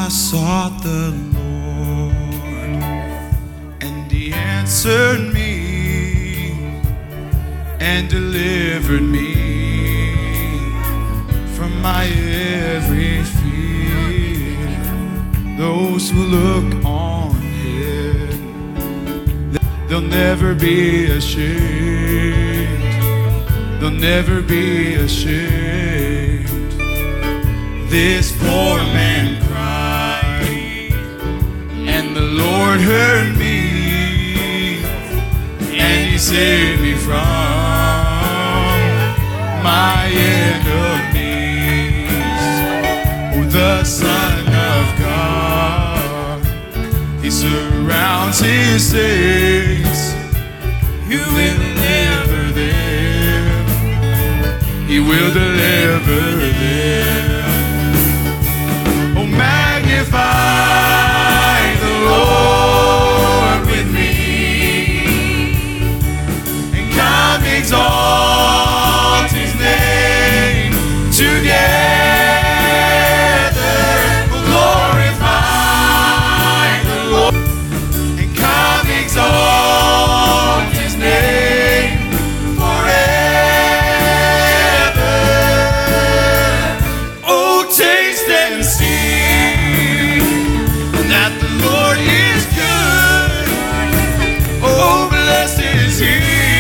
sought the Lord, and He answered me and delivered me from my every fear. Those who look on Him, they'll never be ashamed. They'll never be ashamed. This poor man cried, and the Lord heard me, and He saved me from my enemies. Oh, the Son of God, He surrounds His saints. He will deliver them. He will deliver them. Oh, magnify the Lord with me, and come exalt His name together. Oh, glorify the Lord, and come exalt His name forever. Oh, taste and see that the Lord is good. Oh, blessed is He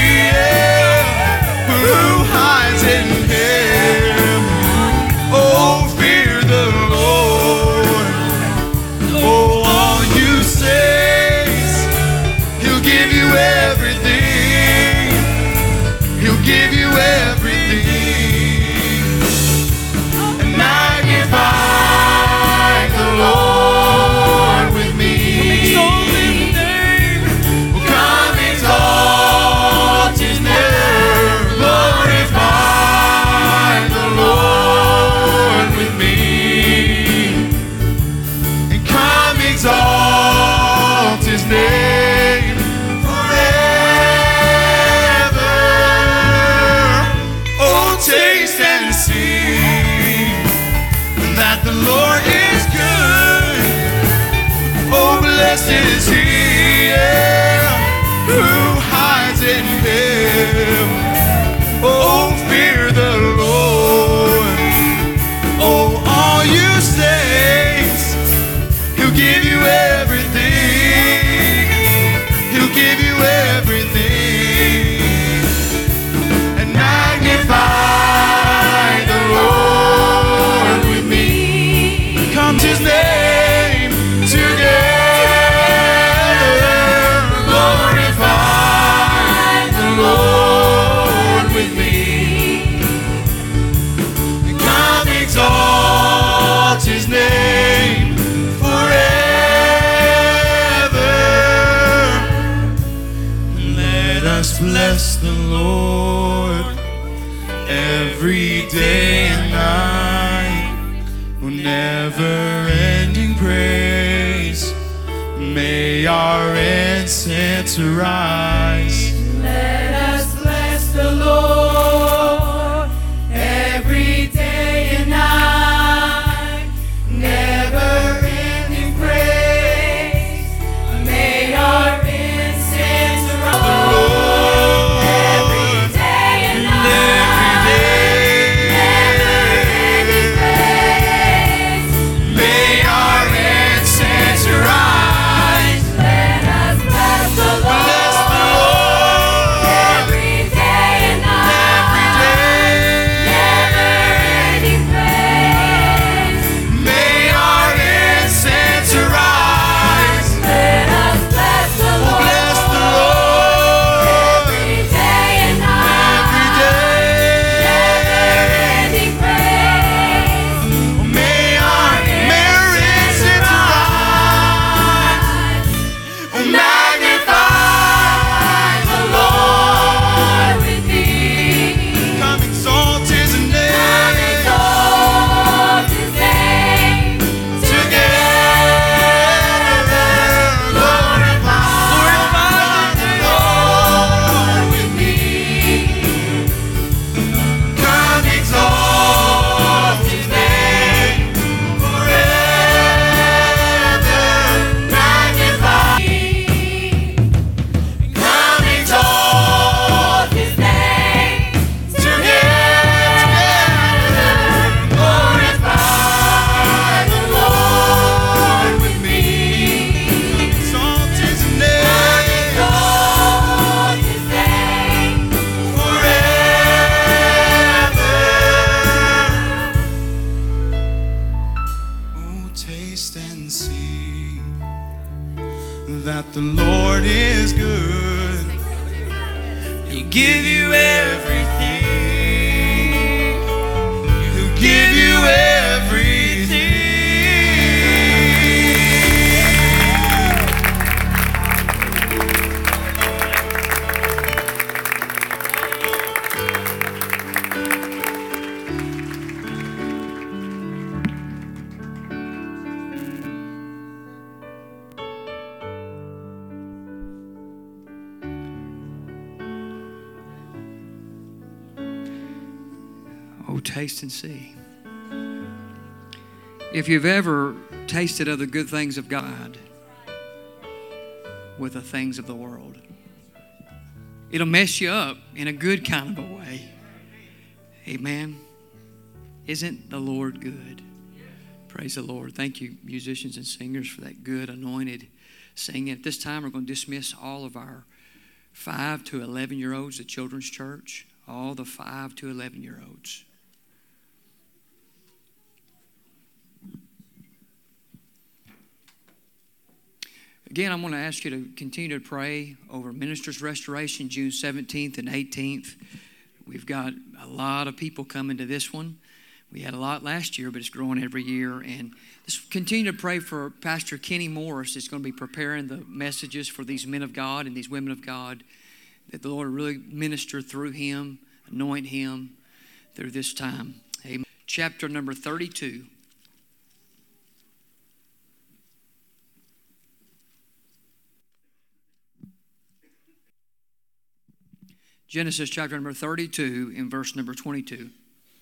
who hides in Him. Oh, fear the Lord. Oh, all you saints, He'll give you everything. He'll give you everything. And magnify the Lord with me. Come exalt His name. Glorify the Lord with me, and come exalt His name forever. Oh, taste and see that the Lord is good. Oh, blessed is He who hides in Him. Oh, fear the Lord. Oh, all you saints, He'll give you everything. He'll give you everything. And magnify the Lord with me. Come to His name together. Glorify the Lord with me, and come exalt His name forever. Let us bless the Lord every day and night. Oh, never-ending praise. May our incense arise. Let us bless the Lord every day and night. Never-ending praise. May our incense arise. Every day and night. Never-ending praise. May our incense arise. Let us bless the Lord. that the Lord is good. He'll give you everything. He'll give you everything. Oh, taste and see. If you've ever tasted of the good things of God with the things of the world, it'll mess you up in a good kind of a way. Amen. Isn't the Lord good? Praise the Lord. Thank you, musicians and singers, for that good, anointed singing. At this time, we're going to dismiss all of our 5 to 11-year-olds at Children's Church. All the 5 to 11-year-olds. Again, I'm going to ask you to continue to pray over Ministers Restoration, June 17th and 18th. We've got a lot of people coming to this one. We had a lot last year, but it's growing every year. And just continue to pray for Pastor Kenny Morris. That's going to be preparing the messages for these men of God and these women of God, that the Lord will really minister through him, anoint him through this time. Amen. Chapter number 32. Genesis chapter number 32 in verse number 22.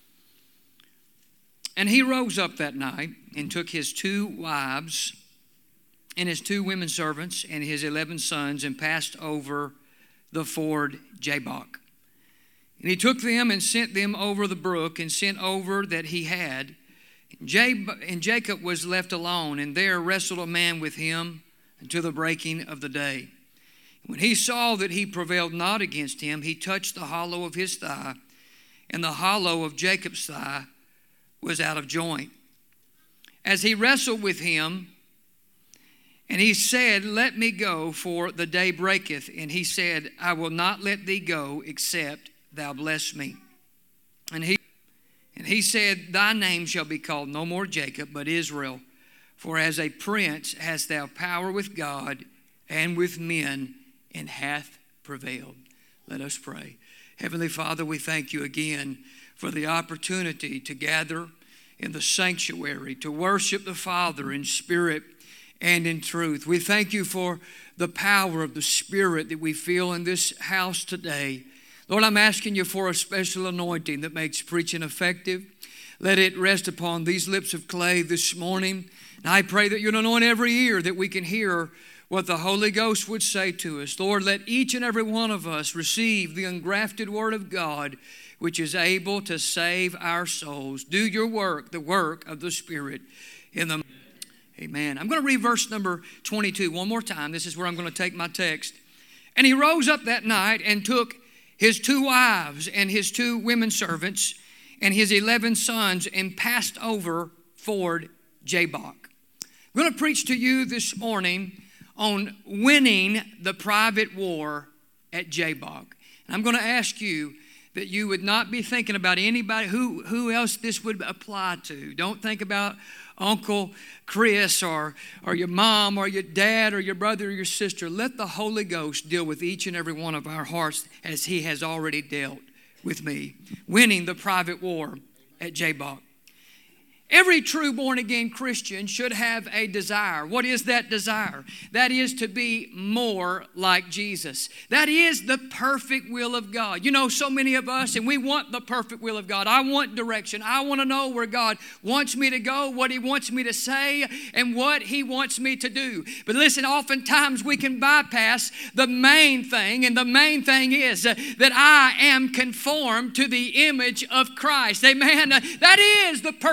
And he rose up that night and took his 2 wives and his 2 women servants and his 11 sons and passed over the ford Jabbok. And he took them and sent them over the brook and sent over that he had. And Jacob was left alone, and there wrestled a man with him until the breaking of the day. When he saw that he prevailed not against him, he touched the hollow of his thigh, and the hollow of Jacob's thigh was out of joint. As he wrestled with him, and he said, Let me go, for the day breaketh. And he said, I will not let thee go, except thou bless me. And he said, Thy name shall be called no more Jacob, but Israel. For as a prince hast thou power with God and with men, and hath prevailed. Let us pray. Heavenly Father, we thank you again for the opportunity to gather in the sanctuary, to worship the Father in spirit and in truth. We thank you for the power of the Spirit that we feel in this house today. Lord, I'm asking you for a special anointing that makes preaching effective. Let it rest upon these lips of clay this morning. And I pray that you'll anoint every ear that we can hear what the Holy Ghost would say to us. Lord, let each and every one of us receive the engrafted Word of God, which is able to save our souls. Do your work, the work of the Spirit. Amen. I'm going to read verse number 22 one more time. This is where I'm going to take my text. And he rose up that night and took his 2 wives and his 2 women servants and his 11 sons and passed over ford Jabbok. I'm going to preach to you this morning on winning the private war at Jabbok. And I'm going to ask you that you would not be thinking about anybody who else this would apply to. Don't think about Uncle Chris or your mom or your dad or your brother or your sister. Let the Holy Ghost deal with each and every one of our hearts as he has already dealt with me. Winning the private war at Jabbok. Every true born-again Christian should have a desire. What is that desire? That is to be more like Jesus. That is the perfect will of God. You know, so many of us, and we want the perfect will of God. I want direction. I want to know where God wants me to go, what He wants me to say, and what He wants me to do. But listen, oftentimes we can bypass the main thing, and the main thing is that I am conformed to the image of Christ. Amen. That is the perfect will of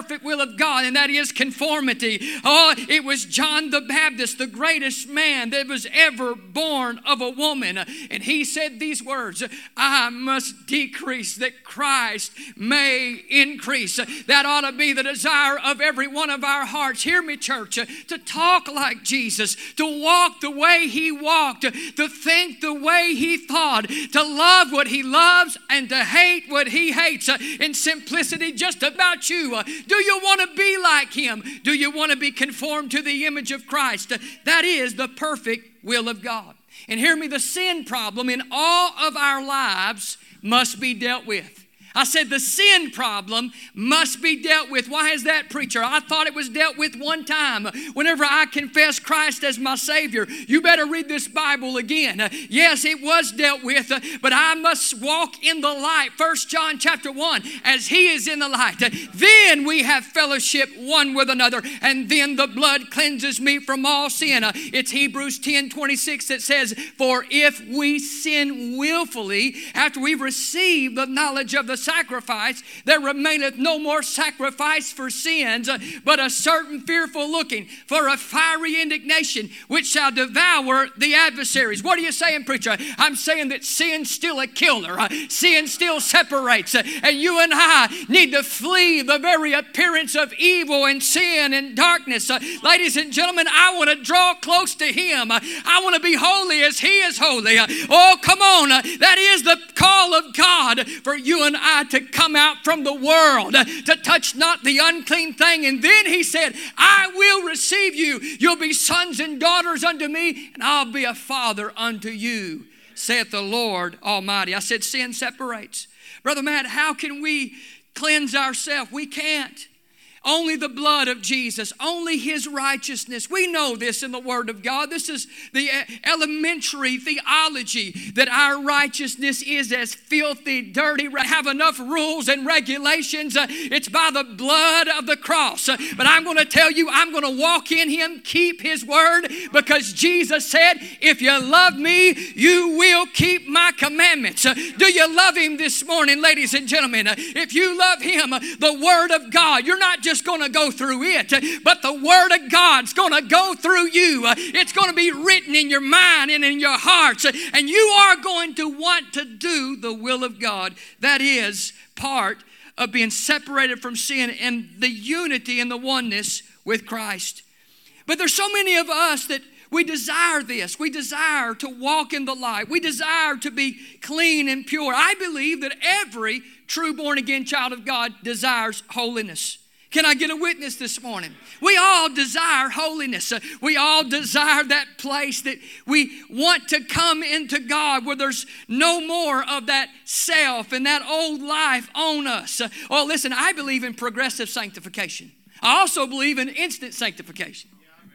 of God, and that is conformity. Oh, it was John the Baptist, the greatest man that was ever born of a woman. And he said these words, I must decrease that Christ may increase. That ought to be the desire of every one of our hearts. Hear me, church, to talk like Jesus, to walk the way he walked, to think the way he thought, to love what he loves and to hate what he hates. In simplicity, just about you. Do you want to be like him? Do you want to be conformed to the image of Christ? That is the perfect will of God. And hear me, the sin problem in all of our lives must be dealt with. I said the sin problem must be dealt with. Why is that, preacher? I thought it was dealt with one time. Whenever I confess Christ as my Savior, you better read this Bible again. Yes, it was dealt with, but I must walk in the light. 1 John chapter 1, as he is in the light. Then we have fellowship one with another, and then the blood cleanses me from all sin. It's Hebrews 10:26 that says, for if we sin willfully, after we've received the knowledge of the sacrifice, there remaineth no more sacrifice for sins, but a certain fearful looking for a fiery indignation which shall devour the adversaries. What are you saying, preacher? I'm saying that sin's still a killer. Sin still separates, and you and I need to flee the very appearance of evil and sin and darkness. Ladies and gentlemen, I want to draw close to him. I want to be holy as he is holy. Oh, come on. That is the call of God for you and I to come out from the world, to touch not the unclean thing. And then he said, I will receive you. You'll be sons and daughters unto me, and I'll be a father unto you, saith the Lord Almighty. I said sin separates. Brother Matt, how can we cleanse ourselves? We can't. Only the blood of Jesus, only his righteousness. We know this in the Word of God. This is the elementary theology that our righteousness is as filthy, dirty, have enough rules and regulations. It's by the blood of the cross. But I'm going to tell you, I'm going to walk in him, keep his word, because Jesus said, if you love me, you will keep my commandments. Do you love him this morning, ladies and gentlemen? If you love him, the Word of God, you're not just going to go through it, but the Word of God's going to go through you. It's going to be written in your mind and in your hearts, and you are going to want to do the will of God. That is part of being separated from sin and the unity and the oneness with Christ. But there's so many of us that we desire this. We desire to walk in the light. We desire to be clean and pure. I believe that every true born-again child of God desires holiness. Can I get a witness this morning? We all desire holiness. We all desire that place that we want to come into God, where there's no more of that self and that old life on us. Oh, listen, I believe in progressive sanctification. I also believe in instant sanctification.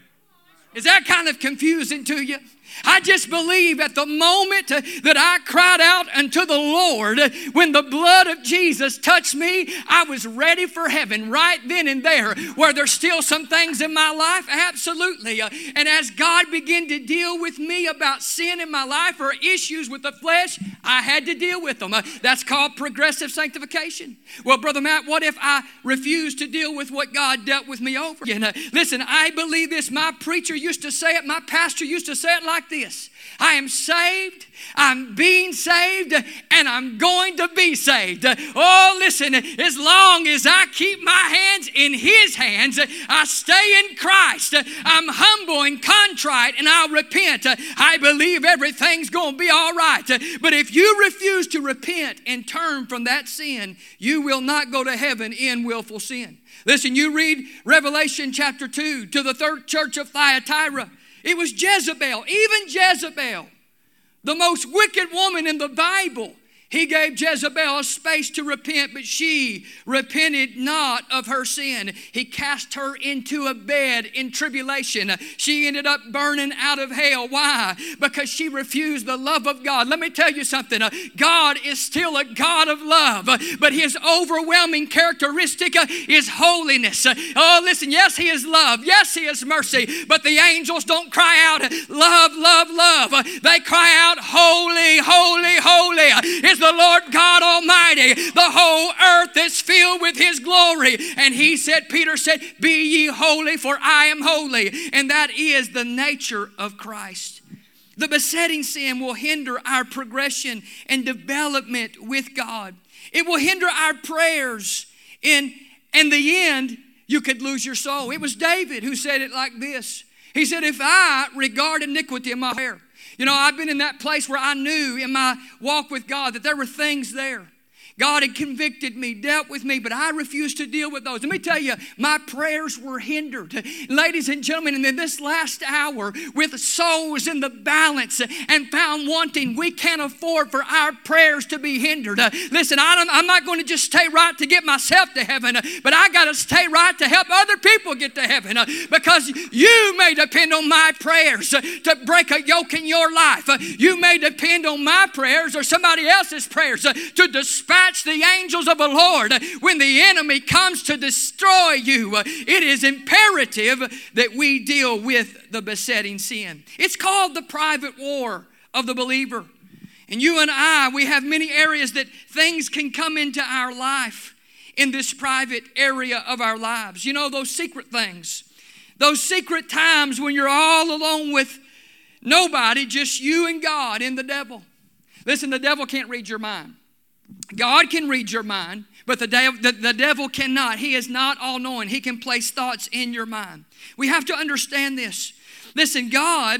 Is that kind of confusing to you? I just believe at the moment that I cried out unto the Lord, when the blood of Jesus touched me, I was ready for heaven right then and there. Were there still some things in my life? Absolutely. And as God began to deal with me about sin in my life or issues with the flesh, I had to deal with them. That's called progressive sanctification. Well, Brother Matt, what if I refuse to deal with what God dealt with me over? Listen, I believe this. My preacher used to say it. My pastor used to say it like this. I am saved, I'm being saved, and I'm going to be saved. Oh, listen, as long as I keep my hands in his hands, I stay in Christ. I'm humble and contrite, and I'll repent. I believe everything's going to be all right. But if you refuse to repent and turn from that sin, you will not go to heaven in willful sin. Listen, you read Revelation chapter 2 to the third church of Thyatira. It was Jezebel, even Jezebel, the most wicked woman in the Bible. He gave Jezebel a space to repent, but she repented not of her sin. He cast her into a bed in tribulation. She ended up burning out of hell. Why? Because she refused the love of God. Let me tell you something. God is still a God of love, but his overwhelming characteristic is holiness. Oh, listen, yes, he is love. Yes, he is mercy, but the angels don't cry out, love, love, love. They cry out, holy, holy, holy. It's the Lord God Almighty. The whole earth is filled with His glory. And he said, Peter said, be ye holy, for I am holy. And that is the nature of Christ. The besetting sin will hinder our progression and development with God. It will hinder our prayers. In the end, you could lose your soul. It was David who said it like this. He said, if I regard iniquity in my prayer. You know, I've been in that place where I knew in my walk with God that there were things there. God had convicted me, dealt with me, but I refused to deal with those. Let me tell you, my prayers were hindered. Ladies and gentlemen, in this last hour, with souls in the balance and found wanting, we can't afford for our prayers to be hindered. Listen, I'm not going to just stay right to get myself to heaven, but I got to stay right to help other people get to heaven, because you may depend on my prayers to break a yoke in your life. You may depend on my prayers or somebody else's prayers to dispatch the angels of the Lord when the enemy comes to destroy you. It is imperative that we deal with the besetting sin. It's called the private war of the believer. And you and I, we have many areas that things can come into our life in this private area of our lives. You know, those secret things, those secret times when you're all alone with nobody, just you and God and the devil. Listen, the devil can't read your mind. God can read your mind, but the devil cannot. He is not all-knowing. He can place thoughts in your mind. We have to understand this. Listen, God,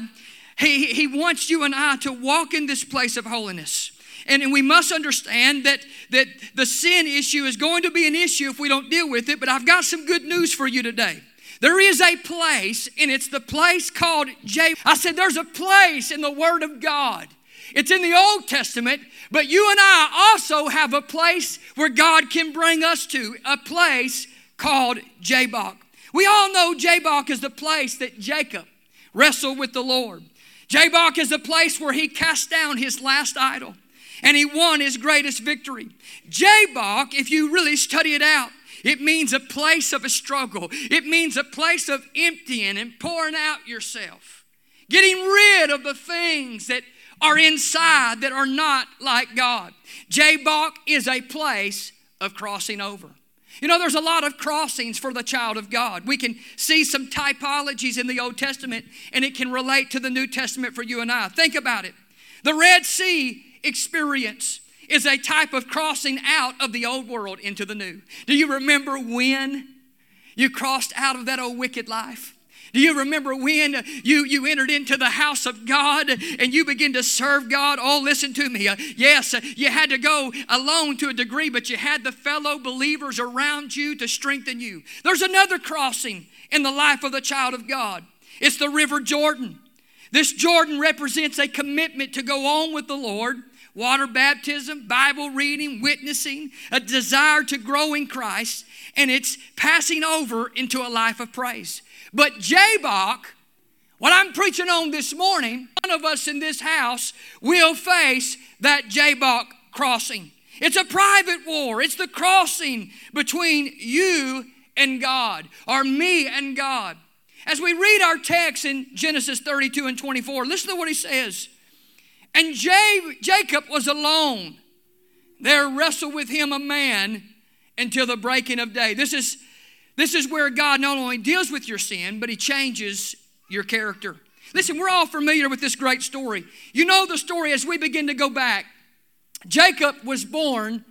He wants you and I to walk in this place of holiness. And we must understand that the sin issue is going to be an issue if we don't deal with it, but I've got some good news for you today. There is a place, and it's the place called I said there's a place in the Word of God. It's in the Old Testament, but you and I also have a place where God can bring us to, a place called Jabbok. We all know Jabbok is the place that Jacob wrestled with the Lord. Jabbok is the place where he cast down his last idol and he won his greatest victory. Jabbok, if you really study it out, it means a place of a struggle. It means a place of emptying and pouring out yourself, getting rid of the things that are inside that are not like God. Jabbok is a place of crossing over. You know, there's a lot of crossings for the child of God. We can see some typologies in the Old Testament, and it can relate to the New Testament for you and I. Think about it. The Red Sea experience is a type of crossing out of the old world into the new. Do you remember when you crossed out of that old wicked life? Do you remember when you entered into the house of God and you began to serve God? Oh, listen to me. Yes, you had to go alone to a degree, but you had the fellow believers around you to strengthen you. There's another crossing in the life of the child of God. It's the River Jordan. This Jordan represents a commitment to go on with the Lord. Water baptism, Bible reading, witnessing, a desire to grow in Christ, and it's passing over into a life of praise. But Jabbok, what I'm preaching on this morning, one of us in this house will face that Jabbok crossing. It's a private war. It's the crossing between you and God, or me and God. As we read our text in Genesis 32 and 24, listen to what he says. And Jacob was alone. There wrestled with him a man until the breaking of day. This is where God not only deals with your sin, but He changes your character. Listen, we're all familiar with this great story. You know the story as we begin to go back. Jacob was born,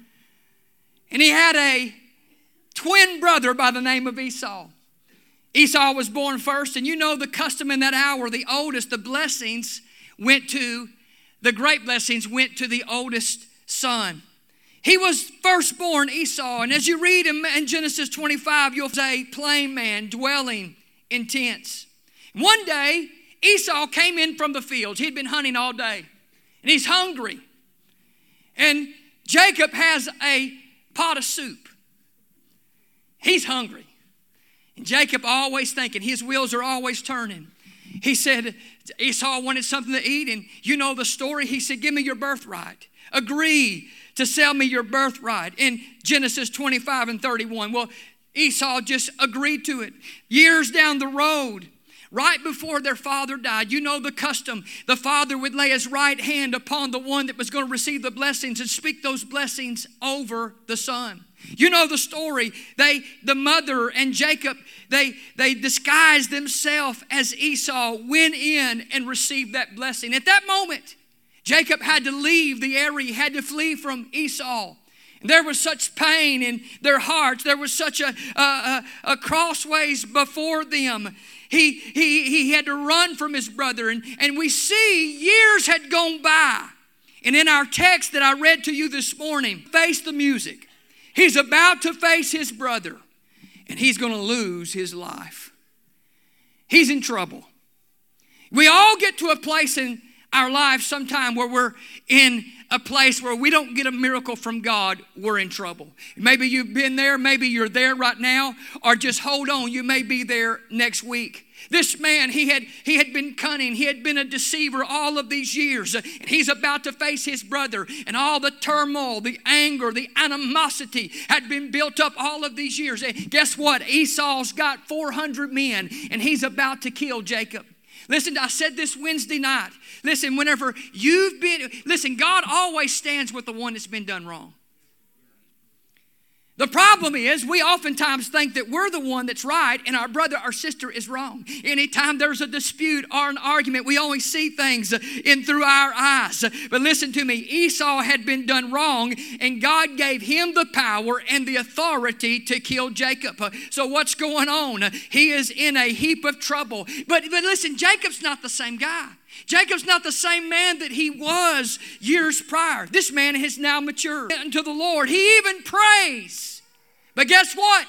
and he had a twin brother by the name of Esau. Esau was born first, and you know the custom in that hour, the oldest, the great blessings went to the oldest son. He was firstborn Esau, and as you read in Genesis 25, you'll say plain man dwelling in tents. One day, Esau came in from the fields. He'd been hunting all day, and he's hungry. And Jacob has a pot of soup. He's hungry. And Jacob always thinking, his wheels are always turning. He said, Esau wanted something to eat, and you know the story. He said, give me your birthright. Agree to sell me your birthright in Genesis 25 and 31. Well, Esau just agreed to it. Years down the road, Right before their father died, you know the custom. The father would lay his right hand upon the one that was going to receive the blessings and speak those blessings over the son. You know the story. The mother and Jacob, they disguised themselves as Esau, went in and received that blessing. At that moment, Jacob had to leave the area. He had to flee from Esau. There was such pain in their hearts. There was such a crossways before them. He had to run from his brother. And we see years had gone by. And in our text that I read to you this morning, face the music. He's about to face his brother. And he's going to lose his life. He's in trouble. We all get to a place in our lives sometime where we're in a place where we don't get a miracle from God, we're in trouble. Maybe you've been there, maybe you're there right now, or just hold on, you may be there next week. This man, he had been cunning, he had been a deceiver all of these years, and he's about to face his brother, and all the turmoil, the anger, the animosity had been built up all of these years. And guess what? Esau's got 400 men, and he's about to kill Jacob. Listen, I said this Wednesday night. Listen, God always stands with the one that's been done wrong. The problem is we oftentimes think that we're the one that's right and our brother or sister is wrong. Anytime there's a dispute or an argument, we only see things in through our eyes. But listen to me, Esau had been done wrong and God gave him the power and the authority to kill Jacob. So what's going on? He is in a heap of trouble. But listen, Jacob's not the same guy. Jacob's not the same man that he was years prior. This man has now matured unto the Lord. He even prays. But guess what?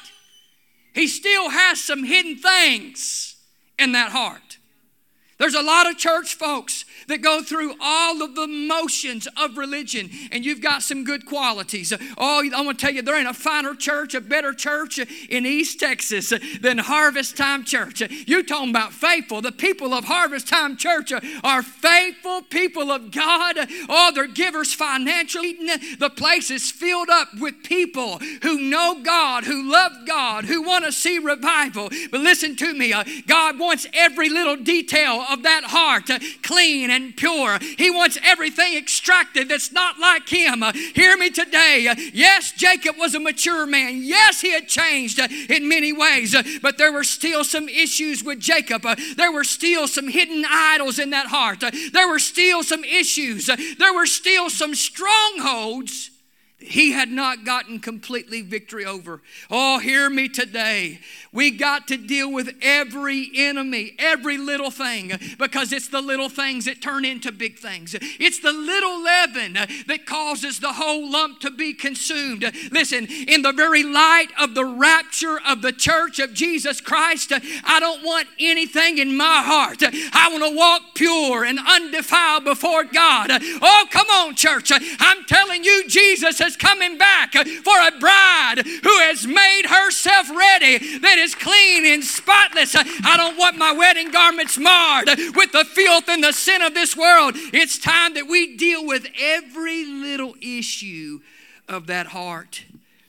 He still has some hidden things in that heart. There's a lot of church folks that go through all of the motions of religion, and you've got some good qualities. Oh, I'm going to tell you, there ain't a finer church, a better church in East Texas than Harvest Time Church. You're talking about faithful. The people of Harvest Time Church are faithful people of God. Oh, they're givers financially. The place is filled up with people who know God, who love God, who want to see revival. But listen to me, God wants every little detail of that heart clean and pure. He wants everything extracted that's not like him. Hear me today. Yes, Jacob was a mature man. Yes, he had changed in many ways, but there were still some issues with Jacob. There were still some hidden idols in that heart. There were still some issues. There were still some strongholds he had not gotten completely victory over. Oh, hear me today. We got to deal with every enemy, every little thing, because it's the little things that turn into big things. It's the little leaven that causes the whole lump to be consumed. Listen, in the very light of the rapture of the church of Jesus Christ, I don't want anything in my heart. I want to walk pure and undefiled before God. Oh, come on, church. I'm telling you, Jesus has coming back for a bride who has made herself ready, that is clean and spotless. I don't want my wedding garments marred with the filth and the sin of this world. It's time that we deal with every little issue of that heart.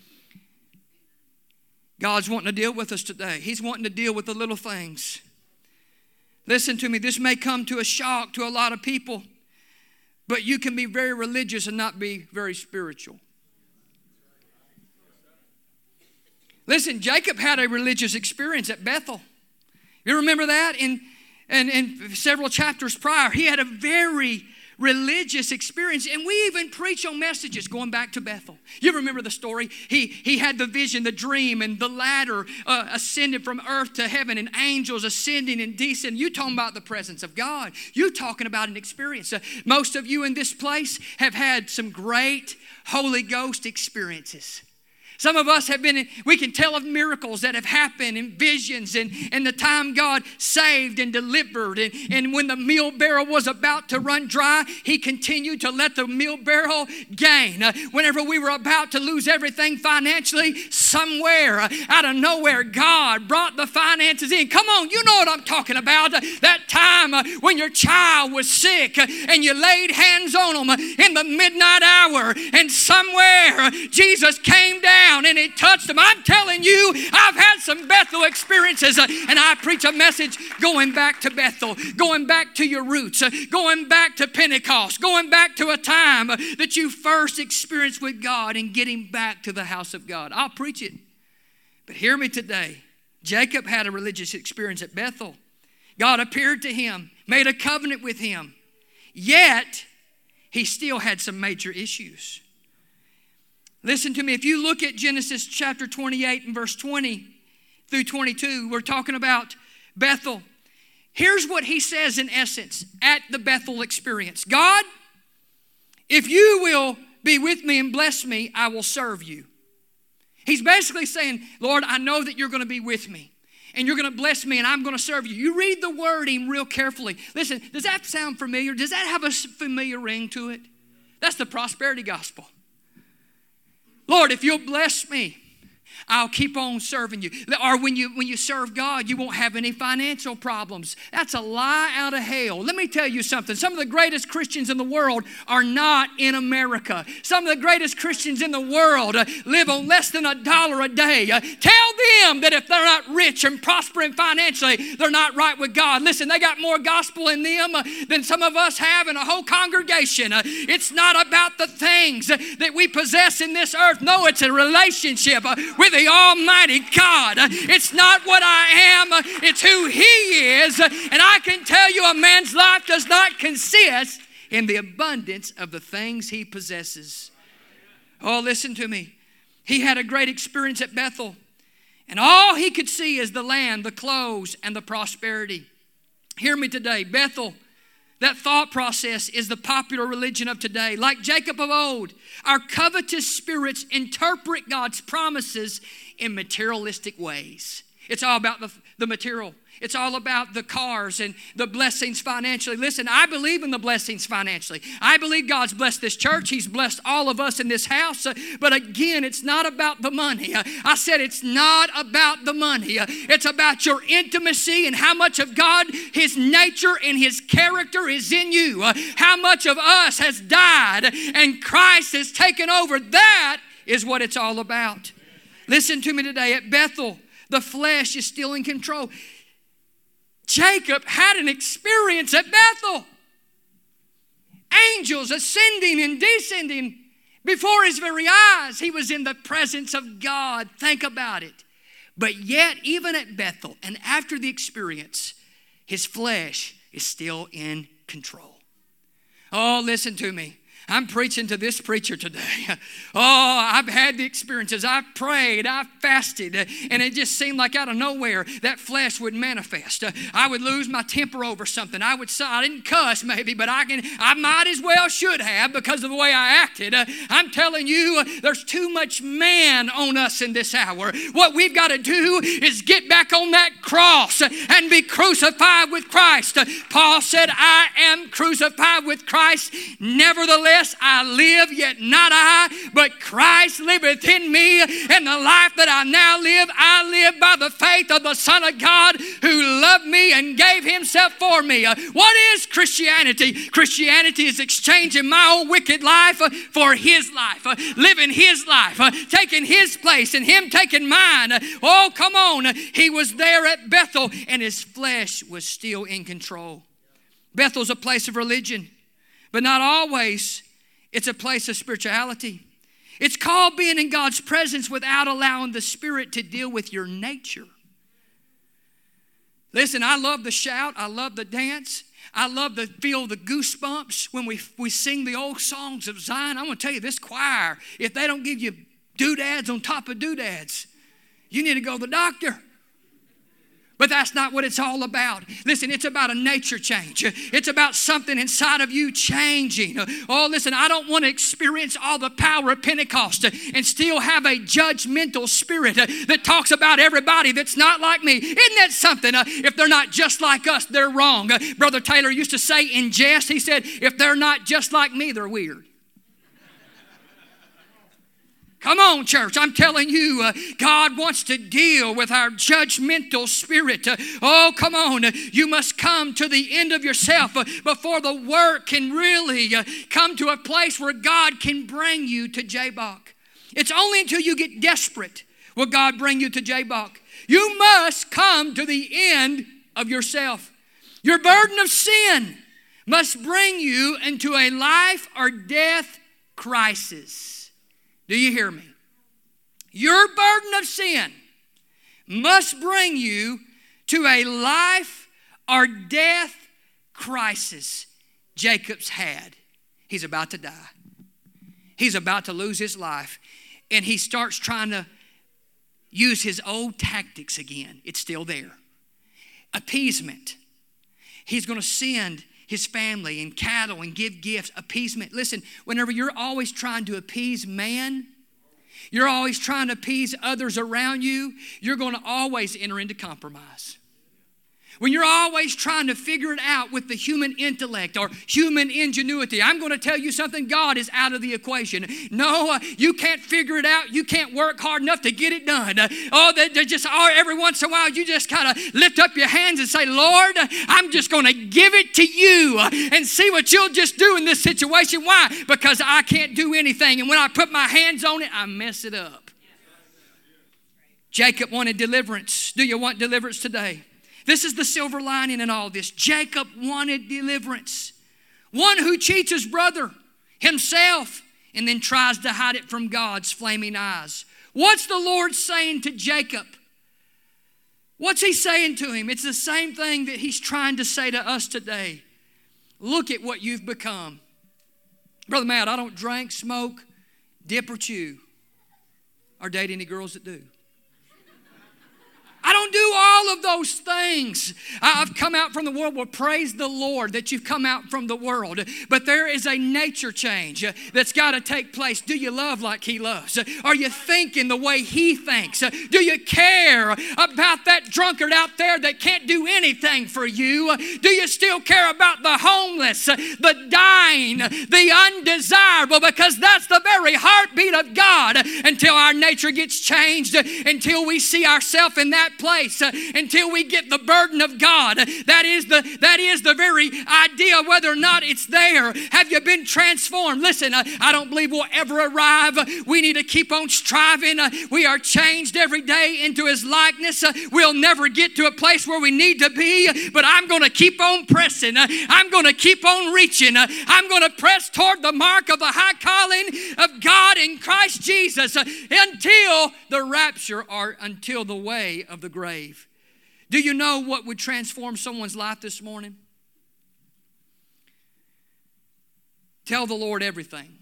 God's wanting to deal with us today. He's wanting to deal with the little things. Listen to me, this may come to a shock to a lot of people, but you can be very religious and not be very spiritual. Listen, Jacob had a religious experience at Bethel. You remember that? In several chapters prior, he had a very religious experience, and we even preach on messages going back to Bethel. You remember the story? He had the vision, the dream, and the ladder ascended from earth to heaven, and angels ascending and descending. You talking about the presence of God. You talking about an experience. Most of you in this place have had some great Holy Ghost experiences. Some of us we can tell of miracles that have happened and visions and the time God saved and delivered. And when the meal barrel was about to run dry, he continued to let the meal barrel gain. Whenever we were about to lose everything financially, somewhere out of nowhere, God brought the finances in. Come on, you know what I'm talking about. That time when your child was sick and you laid hands on them in the midnight hour, and somewhere Jesus came down down and it touched them. I'm telling you, I've had some Bethel experiences, and I preach a message going back to Bethel, going back to your roots, going back to Pentecost, going back to a time that you first experienced with God and getting back to the house of God. I'll preach it. But hear me today. Jacob had a religious experience at Bethel. God appeared to him, made a covenant with him. Yet, he still had some major issues. Listen to me. If you look at Genesis chapter 28 and verse 20 through 22, we're talking about Bethel. Here's what he says in essence at the Bethel experience. God, if you will be with me and bless me, I will serve you. He's basically saying, Lord, I know that you're going to be with me. And you're going to bless me and I'm going to serve you. You read the wording real carefully. Listen, does that sound familiar? Does that have a familiar ring to it? That's the prosperity gospel. Lord, if you'll bless me, I'll keep on serving you. Or when you serve God, you won't have any financial problems. That's a lie out of hell. Let me tell you something. Some of the greatest Christians in the world are not in America. Some of the greatest Christians in the world live on less than $1 a day. Tell them that if they're not rich and prospering financially, they're not right with God. Listen, they got more gospel in them than some of us have in a whole congregation. It's not about the things that we possess in this earth. No, it's a relationship with the Almighty God. It's not what I am, it's who He is. And I can tell you a man's life does not consist in the abundance of the things he possesses. Oh, listen to me. He had a great experience at Bethel. And all he could see is the land, the clothes, and the prosperity. Hear me today. Bethel, that thought process is the popular religion of today. Like Jacob of old, our covetous spirits interpret God's promises in materialistic ways. It's all about the material. It's all about the cars and the blessings financially. Listen, I believe in the blessings financially. I believe God's blessed this church. He's blessed all of us in this house. But again, it's not about the money. I said it's not about the money. It's about your intimacy and how much of God, His nature and His character is in you. How much of us has died and Christ has taken over. That is what it's all about. Listen to me today. At Bethel, the flesh is still in control. Jacob had an experience at Bethel. Angels ascending and descending before his very eyes. He was in the presence of God. Think about it. But yet, even at Bethel and after the experience, his flesh is still in control. Oh, listen to me. I'm preaching to this preacher today. Oh, I've had the experiences. I've prayed, I've fasted, and it just seemed like out of nowhere that flesh would manifest. I would lose my temper over something. I didn't cuss maybe, but I might as well should have because of the way I acted. I'm telling you, there's too much man on us in this hour. What we've got to do is get back on that cross and be crucified with Christ. Paul said, I am crucified with Christ. Nevertheless, I live, yet not I, but Christ liveth in me. And the life that I now live, I live by the faith of the Son of God who loved me and gave Himself for me. What is Christianity? Christianity is exchanging my own wicked life for His life, living His life, taking His place and Him taking mine. Oh, come on. He was there at Bethel and his flesh was still in control. Bethel's a place of religion, but not always. It's a place of spirituality. It's called being in God's presence without allowing the Spirit to deal with your nature. Listen, I love the shout. I love the dance. I love to feel the goosebumps when we sing the old songs of Zion. I'm going to tell you, this choir, if they don't give you doodads on top of doodads, you need to go to the doctor. But that's not what it's all about. Listen, it's about a nature change. It's about something inside of you changing. Oh, listen, I don't want to experience all the power of Pentecost and still have a judgmental spirit that talks about everybody that's not like me. Isn't that something? If they're not just like us, they're wrong. Brother Taylor used to say in jest, he said, if they're not just like me, they're weird. Come on, church. I'm telling you, God wants to deal with our judgmental spirit. Oh, come on. You must come to the end of yourself before the work can really come to a place where God can bring you to Jabbok. It's only until you get desperate will God bring you to Jabbok. You must come to the end of yourself. Your burden of sin must bring you into a life or death crisis. Do you hear me? Your burden of sin must bring you to a life or death crisis. Jacob's had. He's about to die. He's about to lose his life. And he starts trying to use his old tactics again. It's still there. Appeasement. He's going to send his family and cattle and give gifts. Appeasement. Listen, whenever you're always trying to appease man, you're always trying to appease others around you, you're going to always enter into compromise. When you're always trying to figure it out with the human intellect or human ingenuity, I'm going to tell you something, God is out of the equation. No, you can't figure it out. You can't work hard enough to get it done. Every once in a while, you just kind of lift up your hands and say, Lord, I'm just going to give it to you and see what you'll just do in this situation. Why? Because I can't do anything. And when I put my hands on it, I mess it up. Jacob wanted deliverance. Do you want deliverance today? This is the silver lining in all this. Jacob wanted deliverance. One who cheats his brother, himself, and then tries to hide it from God's flaming eyes. What's the Lord saying to Jacob? What's he saying to him? It's the same thing that he's trying to say to us today. Look at what you've become. Brother Matt, I don't drink, smoke, dip, or chew, or date any girls that do. I don't do all of those things. I've come out from the world. Well, praise the Lord that you've come out from the world. But there is a nature change that's got to take place. Do you love like he loves? Are you thinking the way he thinks? Do you care about that drunkard out there that can't do anything for you? Do you still care about the homeless, the dying, the undesirable? Because that's the very heartbeat of God. Until our nature gets changed, until we see ourselves in that place, until we get the burden of God. That is the very idea of whether or not it's there. Have you been transformed? Listen, I don't believe we'll ever arrive. We need to keep on striving. We are changed every day into his likeness. We'll never get to a place where we need to be, but I'm going to keep on pressing. I'm going to keep on reaching. I'm going to press toward the mark of the high calling of God in Christ Jesus until the rapture or until the way of the grave. Do you know what would transform someone's life this morning? Tell the Lord everything.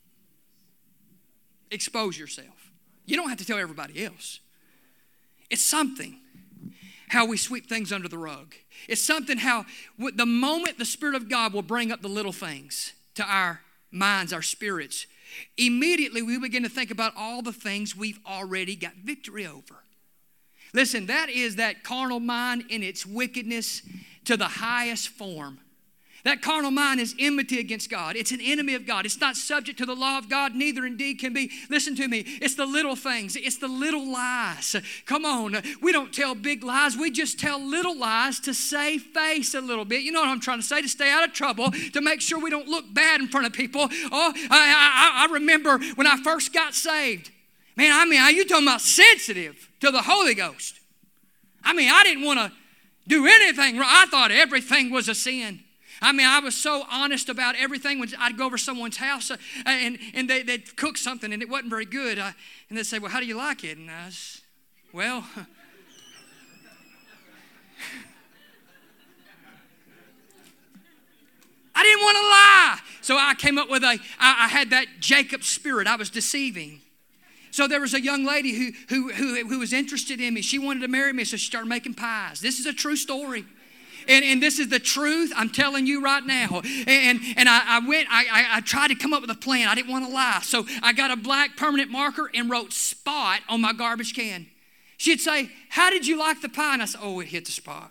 Expose yourself. You don't have to tell everybody else. It's something how we sweep things under the rug. It's something how the moment the Spirit of God will bring up the little things to our minds, our spirits, immediately we begin to think about all the things we've already got victory over. Listen, that is that carnal mind in its wickedness to the highest form. That carnal mind is enmity against God. It's an enemy of God. It's not subject to the law of God, neither indeed can be. Listen to me. It's the little things. It's the little lies. Come on. We don't tell big lies. We just tell little lies to save face a little bit. You know what I'm trying to say? To stay out of trouble, to make sure we don't look bad in front of people. Oh, I remember when I first got saved. Man, you talking about sensitive to the Holy Ghost. I didn't want to do anything wrong. I thought everything was a sin. I was so honest about everything. When I'd go over someone's house and they'd cook something and it wasn't very good. And they'd say, well, how do you like it? And I was, well, I didn't want to lie. So I came up with I had that Jacob spirit. I was deceiving. So there was a young lady who was interested in me. She wanted to marry me, so she started making pies. This is a true story. And this is the truth I'm telling you right now. And I tried to come up with a plan. I didn't want to lie. So I got a black permanent marker and wrote spot on my garbage can. She'd say, how did you like the pie? And I said, oh, it hit the spot.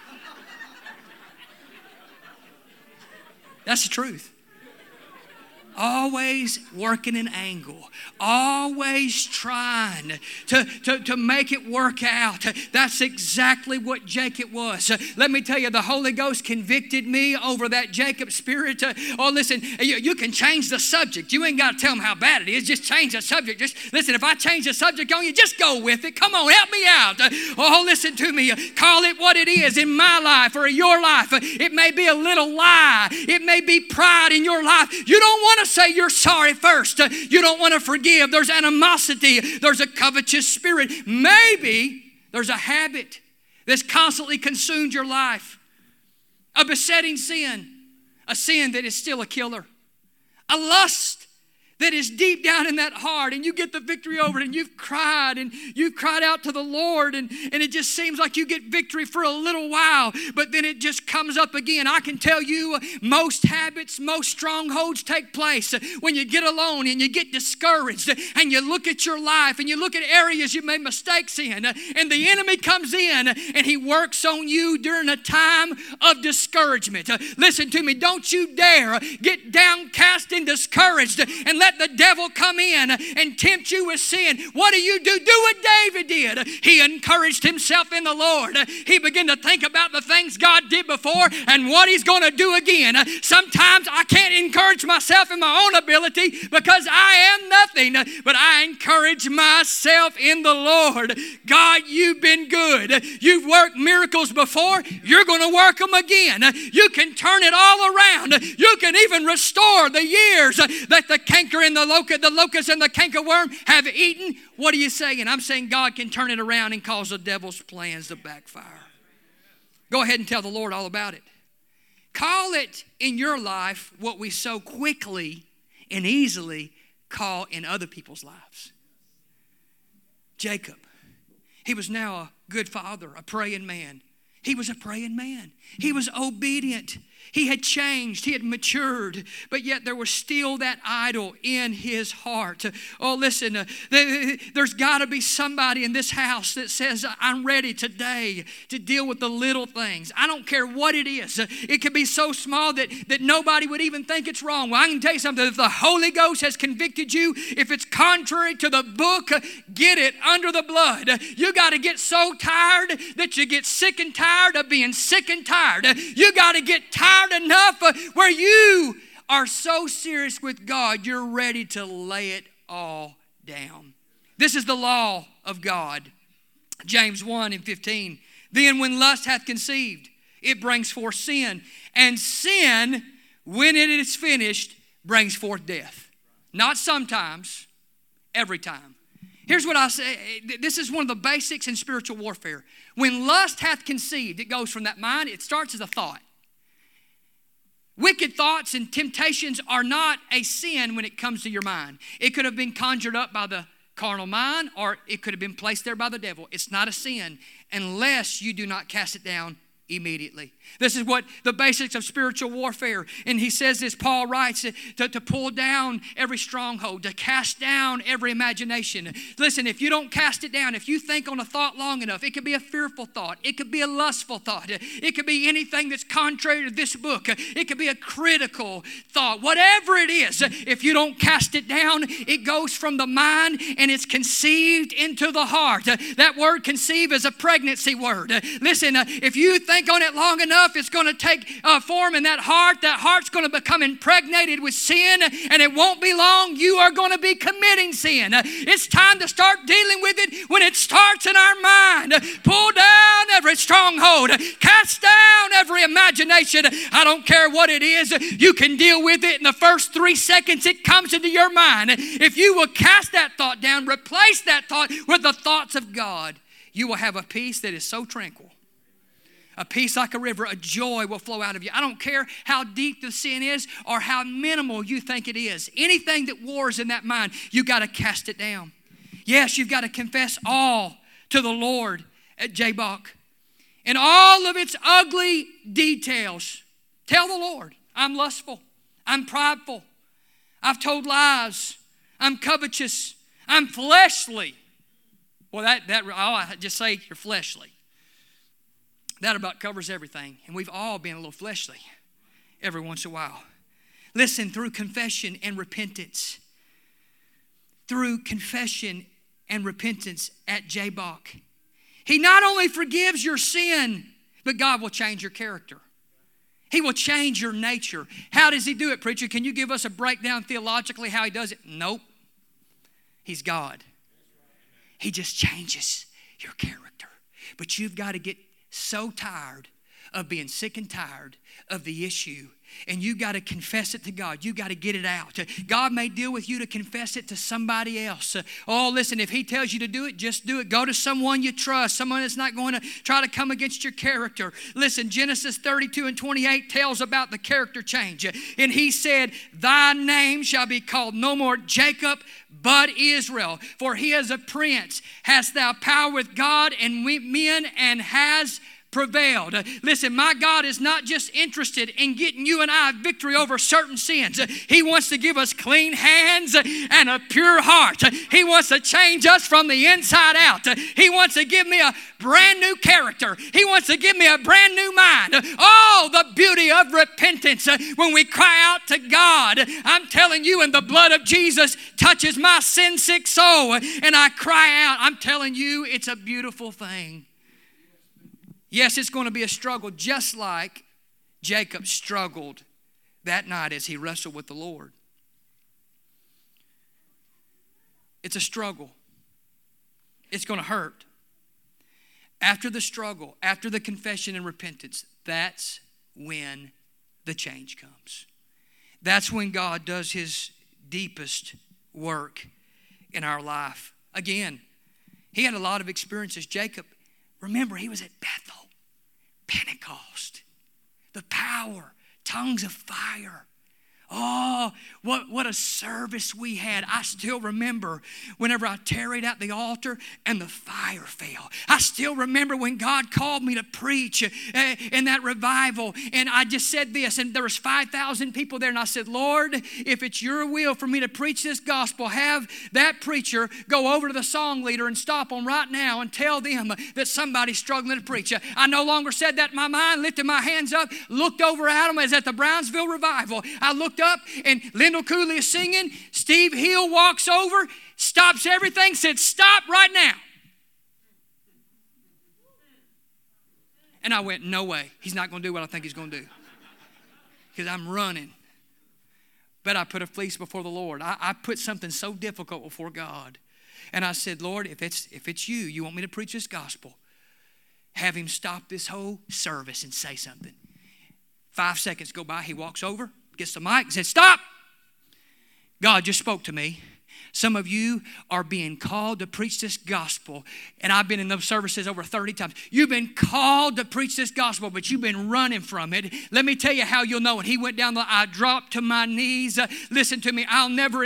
That's the truth. Always working an angle. Always trying to make it work out. That's exactly what Jacob was. Let me tell you, the Holy Ghost convicted me over that Jacob spirit. Oh, listen, you can change the subject. You ain't got to tell them how bad it is. Just change the subject. Just listen, if I change the subject on you, just go with it. Come on, help me out. Oh, listen to me. Call it what it is in my life or your life. It may be a little lie. It may be pride in your life. You don't want to say you're sorry first. You don't want to forgive. There's animosity. There's a covetous spirit. Maybe there's a habit that's constantly consumed your life. A besetting sin. A sin that is still a killer. A lust that is deep down in that heart, and you get the victory over it, and you've cried out to the Lord, and it just seems like you get victory for a little while, but then it just comes up again. I can tell you most habits, most strongholds take place when you get alone and you get discouraged and you look at your life and you look at areas you made mistakes in, and the enemy comes in and he works on you during a time of discouragement. Listen to me, don't you dare get downcast and discouraged and let the devil come in and tempt you with sin. What do? Do what David did. He encouraged himself in the Lord. He began to think about the things God did before and what he's going to do again. Sometimes I can't encourage myself in my own ability because I am nothing, but I encourage myself in the Lord. God, you've been good. You've worked miracles before. You're going to work them again. You can turn it all around. You can even restore the years that the canker and the locust and the cankerworm have eaten. What are you saying? I'm saying God can turn it around and cause the devil's plans to backfire. Go ahead and tell the Lord all about it. Call it in your life what we so quickly and easily call in other people's lives. Jacob, he was now a good father, a praying man. He was a praying man. He was obedient. He had changed. He had matured. But yet there was still that idol in his heart. Oh, listen, there's got to be somebody in this house that says, I'm ready today to deal with the little things. I don't care what it is. It could be so small that nobody would even think it's wrong. Well, I can tell you something. If the Holy Ghost has convicted you, if it's contrary to the book, get it under the blood. You got to get so tired that you get sick and tired of being sick and tired. You got to get tired enough where you are so serious with God, you're ready to lay it all down. This is the law of God. James 1:15. Then when lust hath conceived, it brings forth sin. And sin, when it is finished, brings forth death. Not sometimes, every time. Here's what I say. This is one of the basics in spiritual warfare. When lust hath conceived, it goes from that mind. It starts as a thought. Wicked thoughts and temptations are not a sin when it comes to your mind. It could have been conjured up by the carnal mind, or it could have been placed there by the devil. It's not a sin unless you do not cast it down immediately. This is what the basics of spiritual warfare. And he says this, Paul writes, to pull down every stronghold, to cast down every imagination. Listen, if you don't cast it down, if you think on a thought long enough, it could be a fearful thought. It could be a lustful thought. It could be anything that's contrary to this book. It could be a critical thought. Whatever it is, if you don't cast it down, it goes from the mind and it's conceived into the heart. That word conceive is a pregnancy word. Listen, if you think on it long enough, it's going to take form in that heart's going to become impregnated with sin, and it won't be long, you are going to be committing sin. It's time to start dealing with it when it starts in our mind. Pull down every stronghold, cast down every imagination. I don't care what it is, you can deal with it in the first 3 seconds it comes into your mind. If you will cast that thought down, replace that thought with the thoughts of God, you will have a peace that is so tranquil. A peace like a river, a joy will flow out of you. I don't care how deep the sin is or how minimal you think it is. Anything that wars in that mind, you got to cast it down. Yes, you've got to confess all to the Lord at Jabbok. And all of its ugly details. Tell the Lord, I'm lustful. I'm prideful. I've told lies. I'm covetous. I'm fleshly. Well, I just say you're fleshly. That about covers everything. And we've all been a little fleshly every once in a while. Listen, through confession and repentance. Through confession and repentance at Jabbok. He not only forgives your sin, but God will change your character. He will change your nature. How does he do it, preacher? Can you give us a breakdown theologically how he does it? Nope. He's God. He just changes your character. But you've got to get so tired of being sick and tired of the issue. And you got to confess it to God. You got to get it out. God may deal with you to confess it to somebody else. Oh, listen, if he tells you to do it, just do it. Go to someone you trust, someone that's not going to try to come against your character. Listen, Genesis 32 and 28 tells about the character change. And he said, thy name shall be called no more Jacob, but Israel. For he is a prince. Hast thou power with God and men, and has prevailed. Listen, my God is not just interested in getting you and I victory over certain sins. He wants to give us clean hands and a pure heart. He wants to change us from the inside out. He wants to give me a brand new character. He wants to give me a brand new mind. Oh, the beauty of repentance when we cry out to God. I'm telling you, and the blood of Jesus touches my sin-sick soul and I cry out. I'm telling you, it's a beautiful thing. Yes, it's going to be a struggle, just like Jacob struggled that night as he wrestled with the Lord. It's a struggle. It's going to hurt. After the struggle, after the confession and repentance, that's when the change comes. That's when God does his deepest work in our life. Again, he had a lot of experiences. Jacob, remember, he was at Bethel, Pentecost, the power, tongues of fire. Oh, what a service we had. I still remember whenever I tarried at the altar and the fire fell. I still remember when God called me to preach in that revival. And I just said this, and there was 5,000 people there. And I said, Lord, if it's your will for me to preach this gospel, have that preacher go over to the song leader and stop them right now and tell them that somebody's struggling to preach. I no longer said that in my mind, lifted my hands up, looked over at them as at the Brownsville revival. I looked up and Lyndall Cooley is singing. Steve Hill walks over, stops everything, said, stop right now. And I went, no way. He's not going to do what I think he's going to do. Because I'm running. But I put a fleece before the Lord. I put something so difficult before God. And I said, Lord, if it's you want me to preach this gospel, have him stop this whole service and say something. 5 seconds go by. He walks over, gets the mic, and says, stop. God just spoke to me. Some of you are being called to preach this gospel. And I've been in those services over 30 times. You've been called to preach this gospel, but you've been running from it. Let me tell you how you'll know. And he went down I dropped to my knees. Listen to me. I'll never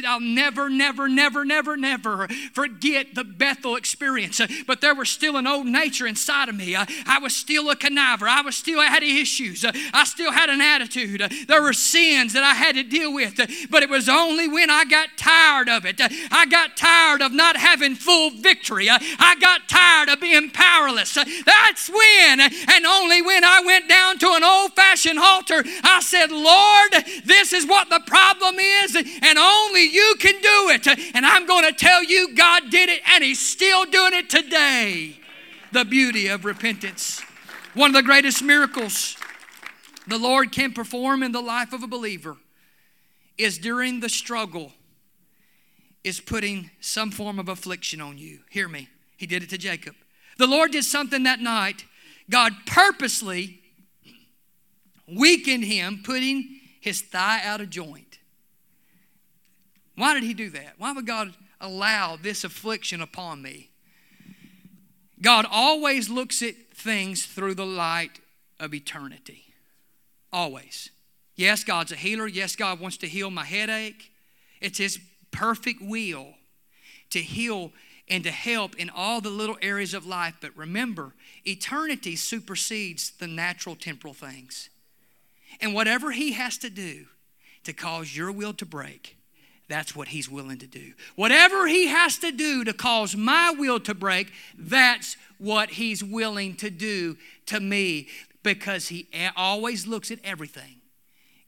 forget the Bethel experience. But there was still an old nature inside of me. I was still a conniver. I had issues. I still had an attitude. There were sins that I had to deal with. But it was only when I got tired of it. I got tired of not having full victory. I got tired of being powerless. That's when, and only when, I went down to an old-fashioned altar. I said, Lord, this is what the problem is, and only you can do it. And I'm going to tell you, God did it, and he's still doing it today. The beauty of repentance. One of the greatest miracles the Lord can perform in the life of a believer is during the struggle is putting some form of affliction on you. Hear me. He did it to Jacob. The Lord did something that night. God purposely weakened him, putting his thigh out of joint. Why did he do that? Why would God allow this affliction upon me? God always looks at things through the light of eternity. Always. Yes, God's a healer. Yes, God wants to heal my headache. It's his perfect will to heal and to help in all the little areas of life. But remember, eternity supersedes the natural temporal things. And whatever he has to do to cause your will to break, that's what he's willing to do. Whatever he has to do to cause my will to break, that's what he's willing to do to me, because he always looks at everything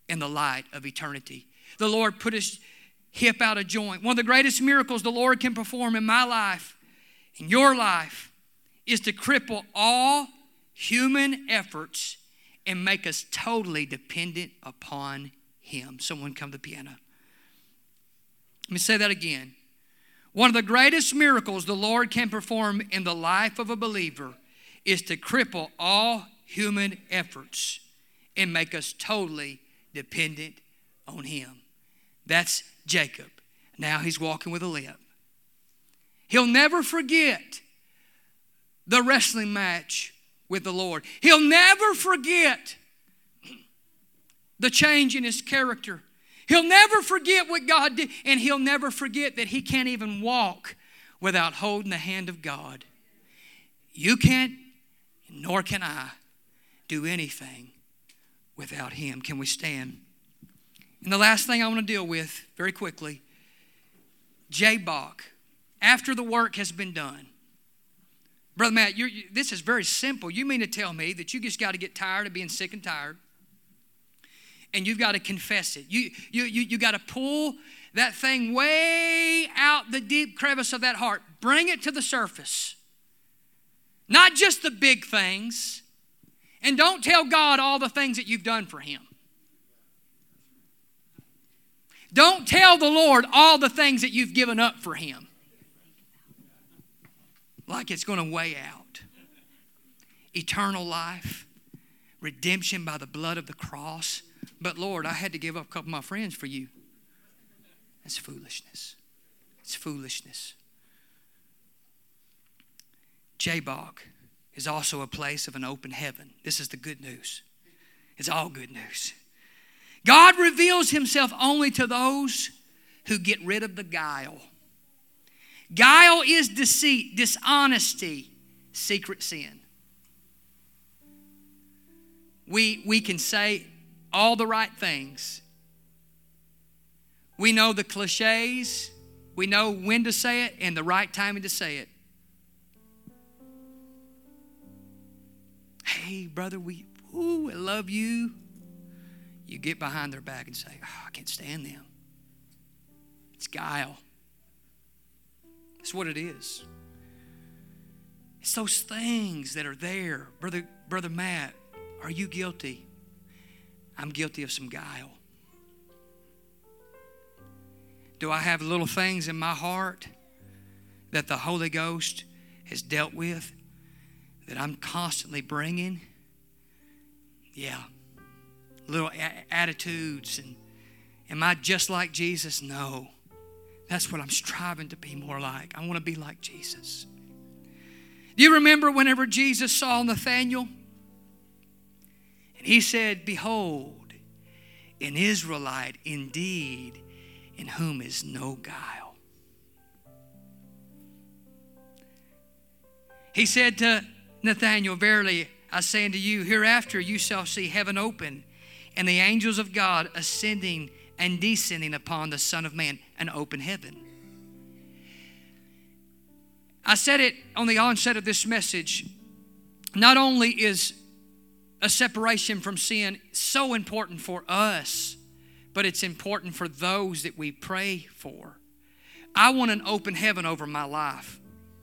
in the light of eternity. The Lord put his hip out of joint. One of the greatest miracles the Lord can perform in my life, in your life, is to cripple all human efforts and make us totally dependent upon him. Someone come to the piano. Let me say that again. One of the greatest miracles the Lord can perform in the life of a believer is to cripple all human efforts and make us totally dependent on him. That's Jacob. Now he's walking with a limp. He'll never forget the wrestling match with the Lord. He'll never forget the change in his character. He'll never forget what God did, and he'll never forget that he can't even walk without holding the hand of God. You can't, nor can I, do anything without him. Can we stand? And the last thing I want to deal with very quickly, Jabbok, after the work has been done. Brother Matt, this is very simple. You mean to tell me that you just got to get tired of being sick and tired, and you've got to confess it. You got to pull that thing way out the deep crevice of that heart. Bring it to the surface. Not just the big things. And don't tell God all the things that you've done for him. Don't tell the Lord all the things that you've given up for him. Like it's going to weigh out. Eternal life, redemption by the blood of the cross. But Lord, I had to give up a couple of my friends for you. That's foolishness. It's foolishness. Jabbok is also a place of an open heaven. This is the good news. It's all good news. God reveals himself only to those who get rid of the guile. Guile is deceit, dishonesty, secret sin. We can say all the right things. We know the cliches. We know when to say it and the right timing to say it. Hey, brother, I love you. You get behind their back and say, I can't stand them. It's guile. That's what it is. It's those things that are there. Brother Matt, are you guilty? I'm guilty of some guile. Do I have little things in my heart that the Holy Ghost has dealt with that I'm constantly bringing? Yeah. Little attitudes. And am I just like Jesus? No. That's what I'm striving to be more like. I want to be like Jesus. Do you remember whenever Jesus saw Nathanael? And he said, behold, an Israelite indeed, in whom is no guile. He said to Nathanael, verily I say unto you, hereafter you shall see heaven open, and the angels of God ascending and descending upon the Son of Man, an open heaven. I said it on the onset of this message. Not only is a separation from sin so important for us, but it's important for those that we pray for. I want an open heaven over my life.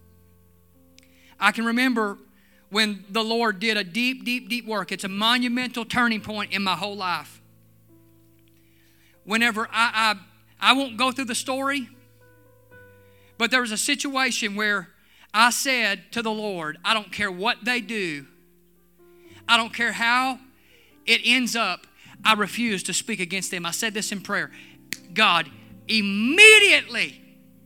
I can remember when the Lord did a deep, deep, deep work. It's a monumental turning point in my whole life. Whenever I won't go through the story, but there was a situation where I said to the Lord, I don't care what they do. I don't care how it ends up. I refuse to speak against them. I said this in prayer. God, immediately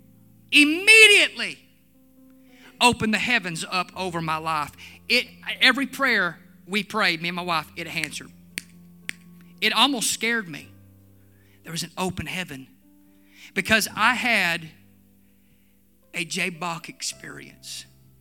open the heavens up over my life. Every prayer we prayed, me and my wife, it answered. It almost scared me. There was an open heaven because I had a Jabbok experience.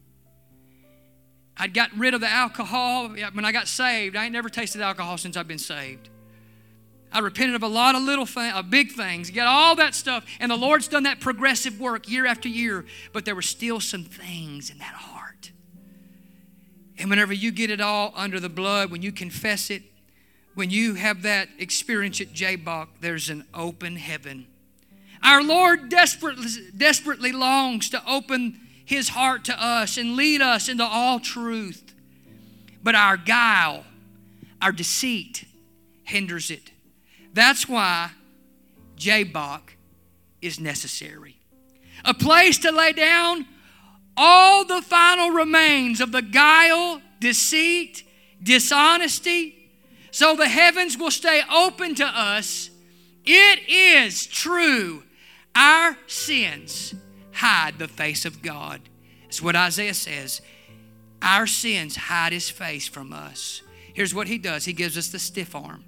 I'd got rid of the alcohol when I got saved. I ain't never tasted alcohol since I've been saved. I repented of a lot of little things, of big things, got all that stuff, and the Lord's done that progressive work year after year, but there were still some things in that heart. And whenever you get it all under the blood, when you confess it, when you have that experience at Jabbok, there's an open heaven. Our Lord desperately longs to open His heart to us and lead us into all truth. But our guile, our deceit, hinders it. That's why Jabbok is necessary. A place to lay down all the final remains of the guile, deceit, dishonesty, so the heavens will stay open to us. It is true. Our sins hide the face of God. It's what Isaiah says. Our sins hide His face from us. Here's what He does. He gives us the stiff arm.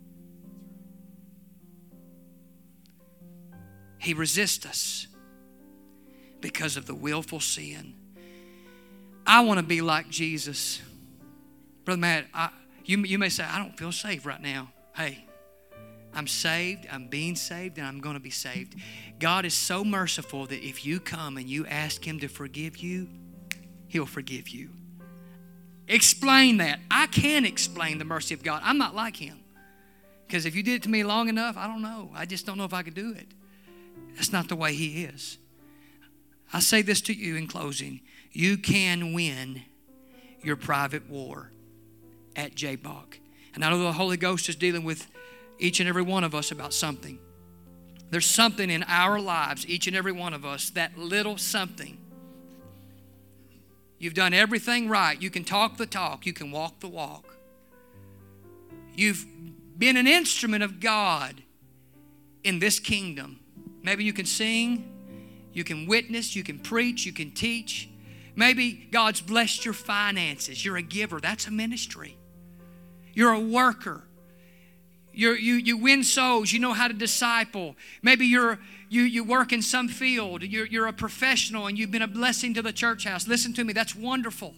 He resists us because of the willful sin. I want to be like Jesus. Brother Matt, you may say, I don't feel saved right now. Hey, I'm saved, I'm being saved, and I'm going to be saved. God is so merciful that if you come and you ask Him to forgive you, He'll forgive you. Explain that. I can't explain the mercy of God. I'm not like Him. Because if you did it to me long enough, I don't know. I just don't know if I could do it. That's not the way He is. I say this to you in closing. You can win your private war at Jabbok. And I know the Holy Ghost is dealing with each and every one of us about something. There's something in our lives, each and every one of us, that little something. You've done everything right. You can talk the talk. You can walk the walk. You've been an instrument of God in this kingdom. Maybe you can sing, you can witness, you can preach, you can teach. Maybe God's blessed your finances. You're a giver. That's a ministry. You're a worker. You win souls. You know how to disciple. Maybe you work in some field. You're a professional and you've been a blessing to the church house. Listen to me. That's wonderful.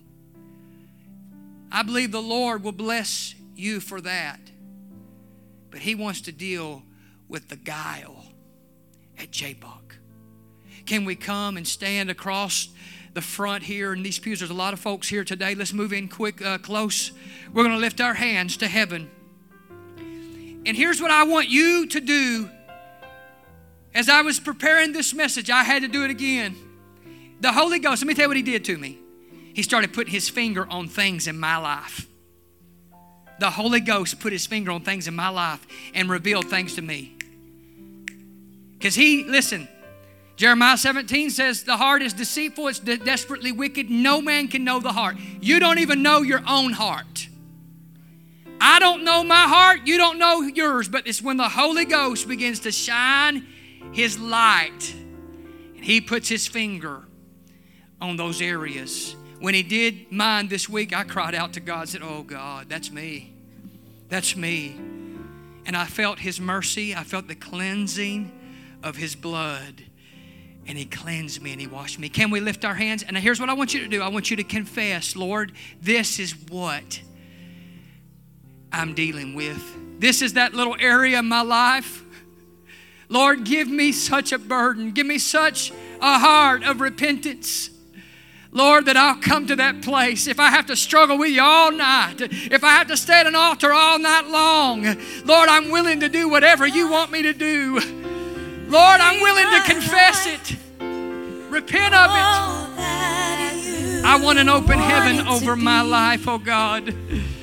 I believe the Lord will bless you for that. But He wants to deal with the guile at Jabbok. Can we come and stand across the front here in these pews? There's a lot of folks here today. Let's move in quick, close. We're going to lift our hands to heaven. And here's what I want you to do. As I was preparing this message, I had to do it again. The Holy Ghost, let me tell you what He did to me. He started putting His finger on things in my life. The Holy Ghost put His finger on things in my life and revealed things to me. Because listen, Jeremiah 17 says the heart is deceitful, it's desperately wicked. No man can know the heart. You don't even know your own heart. I don't know my heart, you don't know yours, but it's when the Holy Ghost begins to shine His light and He puts His finger on those areas. When He did mine this week, I cried out to God, said, oh God, that's me. That's me. And I felt His mercy. I felt the cleansing of His blood. And He cleansed me and He washed me. Can we lift our hands? And here's what I want you to do. I want you to confess, Lord, this is what I'm dealing with. This is that little area of my life. Lord, give me such a burden. Give me such a heart of repentance. Lord, that I'll come to that place. If I have to struggle with you all night, if I have to stay at an altar all night long, Lord, I'm willing to do whatever you want me to do. Lord, I'm willing to confess it. Repent of it. I want an open heaven over my life, oh God.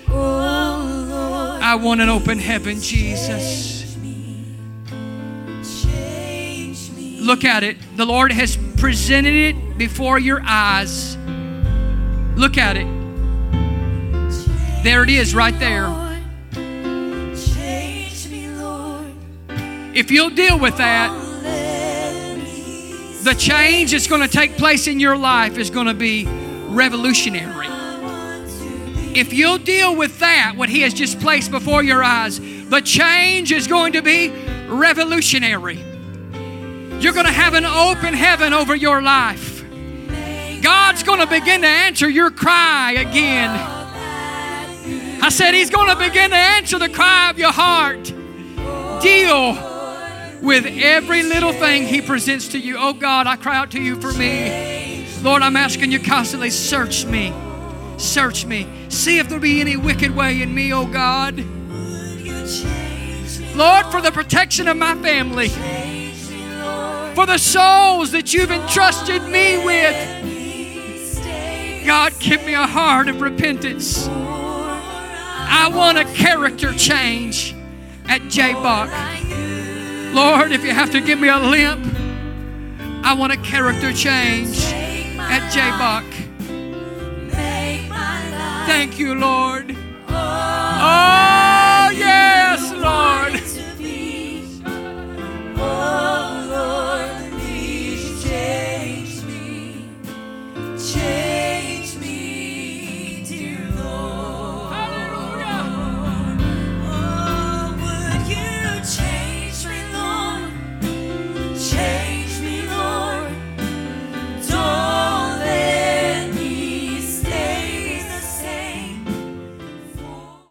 I want an open heaven, Jesus. Look at it. The Lord has presented it before your eyes. Look at it. There it is right there. If you'll deal with that, the change that's going to take place in your life is going to be revolutionary. If you'll deal with that, what He has just placed before your eyes, the change is going to be revolutionary. You're going to have an open heaven over your life. God's going to begin to answer your cry again. I said He's going to begin to answer the cry of your heart. Deal with every little thing He presents to you. Oh God, I cry out to you for me. Lord, I'm asking you constantly, search me. Search me. See if there be any wicked way in me, oh God. Lord, for the protection of my family, for the souls that you've entrusted me with. God, give me a heart of repentance. I want a character change at Jabbok. Lord, if you have to give me a limp, I want a character change at Jabbok. Thank you, Lord. Oh,